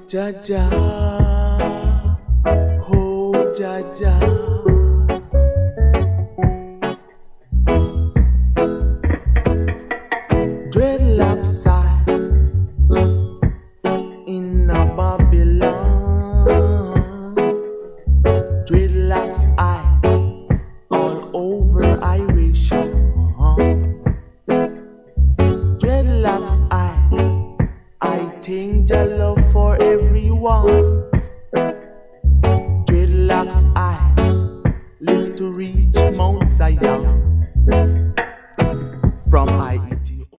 Jaja, oh Jaja. Dreadlocks I in a Babylon. Dreadlocks I all over Irish. Dreadlocks I think your love for everyone. Dreadlocks I live to reach Mount Zion.